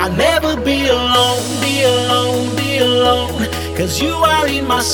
I'll never be alone, be alone, be alone. 'Cause you are in my